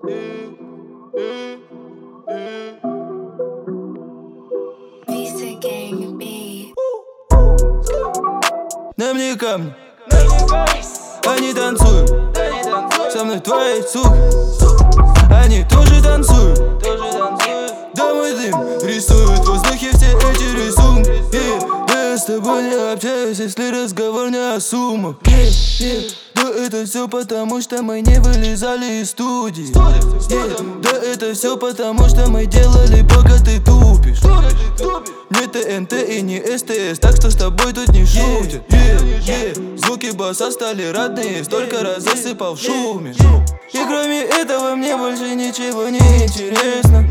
На мне камни, они танцуют, со мной твои суки, они тоже танцуют. Да мой дым рисует в воздухе все эти рисунки. Я с тобой не общаюсь, если разговор не о суммах. Да это все потому, что мы не вылезали из студии. Да это все потому, что мы делали, пока ты тупишь. Не ТНТ и не СТС, так что с тобой тут не шутят. Звуки баса стали родные, столько раз засыпал в шуме. И кроме этого мне больше ничего не интересно.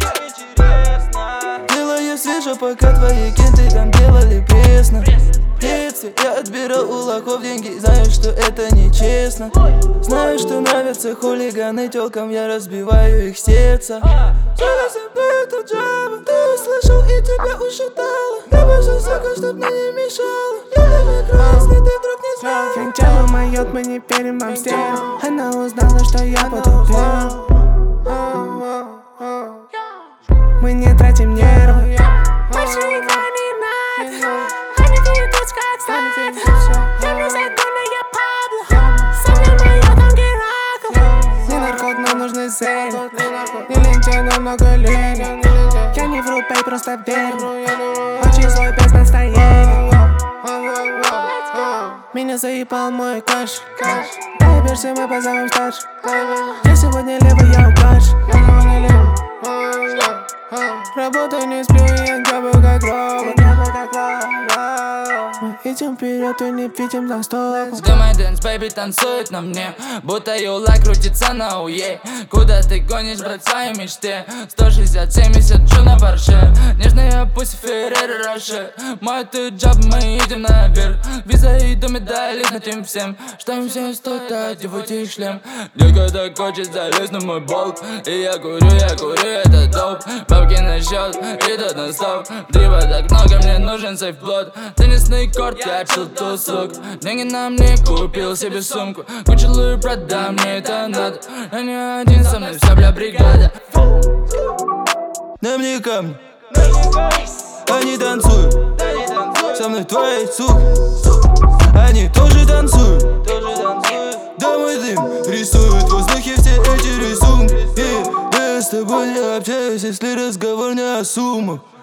Делаю свежо, пока твои кенты там делали пресно. В детстве я отбирал у лохов деньги, знаю, что это нечестно. Знаю, что нравятся хулиганы тёлкам, я разбиваю их сердце. Это Java, ты услышал и тебя ушатала. Я больше сука, чтоб мне не мешало. Я прекрасный, ты вдруг не знал. Кричала моет, мы не перемостим. Она узнала, что я потупил. Мы не тратим нервы. Больше никого не надо. Они перейдут как стадо. Я незаконная Пабло. Со мной моя там Геракл. Не наркот, нам нужны цели. Не ленте, но много лени. Я не вру, пей, просто верь. Очень злой, без настроения. Меня заебал мой каш. Дай версию, мы позовем старш. Я сегодня левый, я укаш. Работаю, не сплю, я дёбаю как робот. Мы идем вперед и не видим за столом. Где мой дэнс, бэйби, танцует на мне, будто юла крутится на уе. Куда ты гонишь, брат, свои мечты? 160-70 джу на Порше. Нежная пусть Феррари Роше. Мой ты джаб, мы идем наверх. Виза и до медали, над всем, что им все стоит, одевайте их шлем. Девка так хочет залезть на мой болт. И я курю, это доп. Бабки на счет, и тут на стоп. Дриба так много, мне нужен сейф-плот. Теннисный корт, я отшил ту сук. Деньги на мне, купил себе сумку. Кучу продам, мне это надо. Я не один, со мной вся бля бригада. На мне камни, они танцуют, со мной твои суки, они тоже танцуют. Да мой дым рисует в воздухе все эти рисунки. Я с тобой не общаюсь, если разговор не о суммах.